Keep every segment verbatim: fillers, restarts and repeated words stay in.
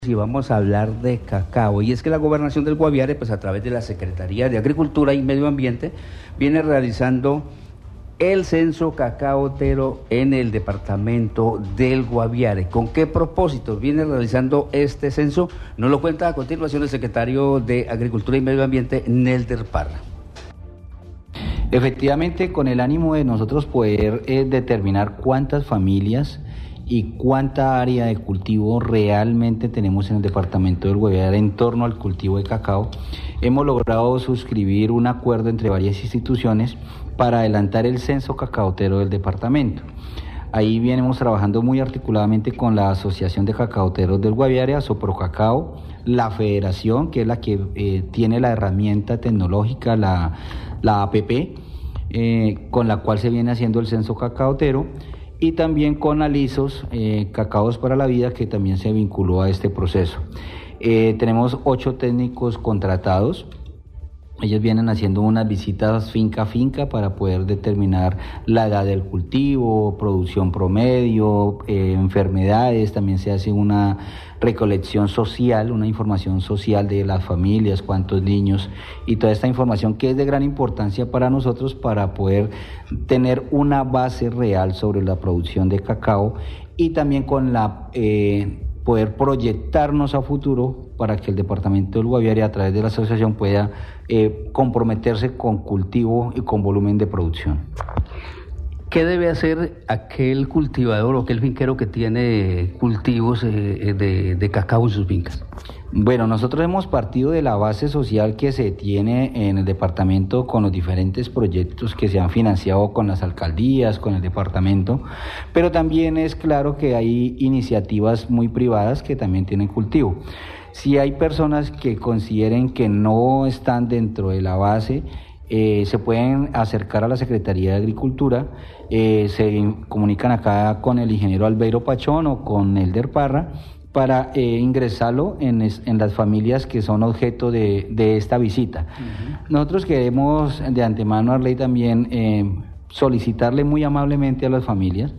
Y vamos a hablar de cacao, y es que la Gobernación del Guaviare, pues a través de la Secretaría de Agricultura y Medio Ambiente, viene realizando el censo cacaotero en el departamento del Guaviare. ¿Con qué propósitos viene realizando este censo? Nos lo cuenta a continuación el secretario de Agricultura y Medio Ambiente, Nelder Parra. Efectivamente, con el ánimo de nosotros poder eh, determinar cuántas familias y cuánta área de cultivo realmente tenemos en el departamento del Guaviare en torno al cultivo de cacao, hemos logrado suscribir un acuerdo entre varias instituciones para adelantar el censo cacaotero del departamento. Ahí venimos trabajando muy articuladamente con la Asociación de Cacaoteros del Guaviare, Asoprocacao, la Federación, que es la que eh, tiene la herramienta tecnológica, la, la A P P, eh, con la cual se viene haciendo el censo cacaotero, y también con Alisos, eh, Cacaos para la Vida, que también se vinculó a este proceso. Eh, tenemos ocho técnicos contratados. Ellos vienen haciendo unas visitas finca a finca para poder determinar la edad del cultivo, producción promedio, eh, enfermedades. También se hace una recolección social, una información social de las familias, cuántos niños y toda esta información que es de gran importancia para nosotros para poder tener una base real sobre la producción de cacao y también con la eh, poder proyectarnos a futuro para que el departamento del Guaviare a través de la asociación pueda eh, comprometerse con cultivo y con volumen de producción. ¿Qué debe hacer aquel cultivador o aquel finquero que tiene cultivos eh, de, de cacao en sus fincas? Bueno, nosotros hemos partido de la base social que se tiene en el departamento con los diferentes proyectos que se han financiado con las alcaldías, con el departamento, pero también es claro que hay iniciativas muy privadas que también tienen cultivo. Si hay personas que consideren que no están dentro de la base, Eh, se pueden acercar a la Secretaría de Agricultura, eh, se comunican acá con el ingeniero Albeiro Pachón o con Nelder Parra para eh, ingresarlo en, es, en las familias que son objeto de, de esta visita. Uh-huh. Nosotros queremos de antemano, Arley, también eh, solicitarle muy amablemente a las familias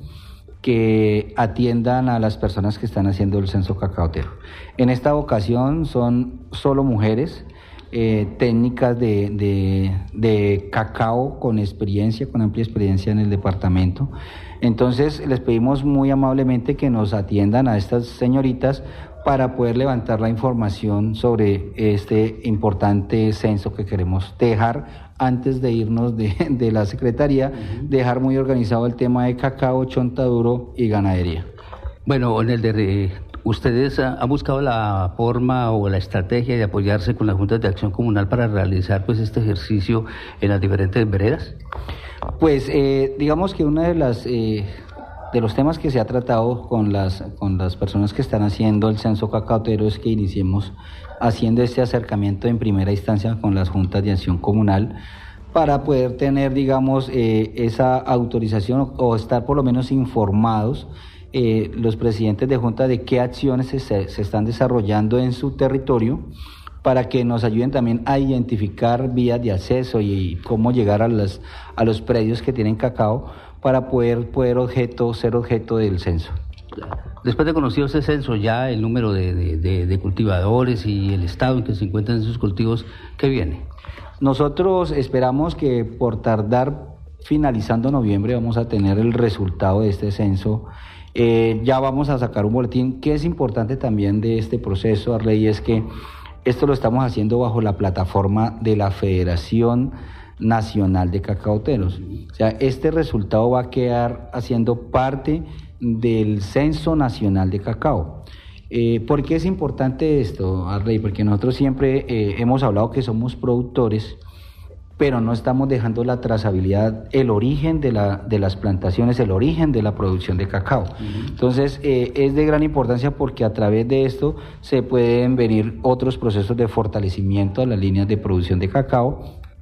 que atiendan a las personas que están haciendo el censo cacaotero. En esta ocasión son solo mujeres, Eh, técnicas de, de, de cacao con experiencia, con amplia experiencia en el departamento. Entonces les pedimos muy amablemente que nos atiendan a estas señoritas para poder levantar la información sobre este importante censo que queremos dejar antes de irnos de, de la Secretaría, uh-huh. dejar muy organizado el tema de cacao, chontaduro y ganadería. Bueno, en el de... ¿Ustedes han buscado la forma o la estrategia de apoyarse con las juntas de acción comunal para realizar pues este ejercicio en las diferentes veredas? Pues eh, digamos que uno de las eh, de los temas que se ha tratado con las con las personas que están haciendo el censo cacaotero es que iniciemos haciendo este acercamiento en primera instancia con las juntas de acción comunal para poder tener, digamos, eh, esa autorización o, o estar por lo menos informados Eh, los presidentes de junta de qué acciones se, se están desarrollando en su territorio para que nos ayuden también a identificar vías de acceso y, y cómo llegar a, las, a los predios que tienen cacao para poder, poder objeto, ser objeto del censo. Después de conocido ese censo, ya el número de, de, de, de cultivadores y el estado en que se encuentran esos cultivos, ¿qué viene? Nosotros esperamos que por tardar, finalizando noviembre, vamos a tener el resultado de este censo. Eh, ya vamos a sacar un boletín que es importante también de este proceso, Arley, es que esto lo estamos haciendo bajo la plataforma de la Federación Nacional de Cacaoteros. O sea, este resultado va a quedar haciendo parte del Censo Nacional de Cacao. Eh, ¿Por qué es importante esto, Arley? Porque nosotros siempre eh, hemos hablado que somos productores, pero no estamos dejando la trazabilidad, el origen de, la, de las plantaciones, el origen de la producción de cacao. Uh-huh. Entonces, eh, es de gran importancia porque a través de esto se pueden venir otros procesos de fortalecimiento a las líneas de producción de cacao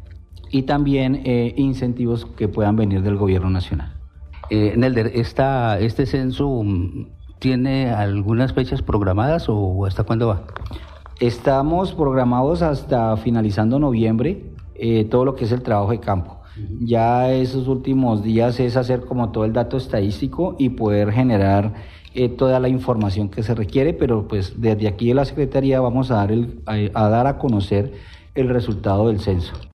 y también eh, incentivos que puedan venir del gobierno nacional. Eh, Nelder, esta, ¿este censo tiene algunas fechas programadas o hasta cuándo va? Estamos programados hasta finalizando noviembre. Eh, todo lo que es el trabajo de campo. Uh-huh. Ya esos últimos días es hacer como todo el dato estadístico y poder generar eh, toda la información que se requiere, pero pues desde aquí de la Secretaría vamos a dar, el, a, a dar a conocer el resultado del censo.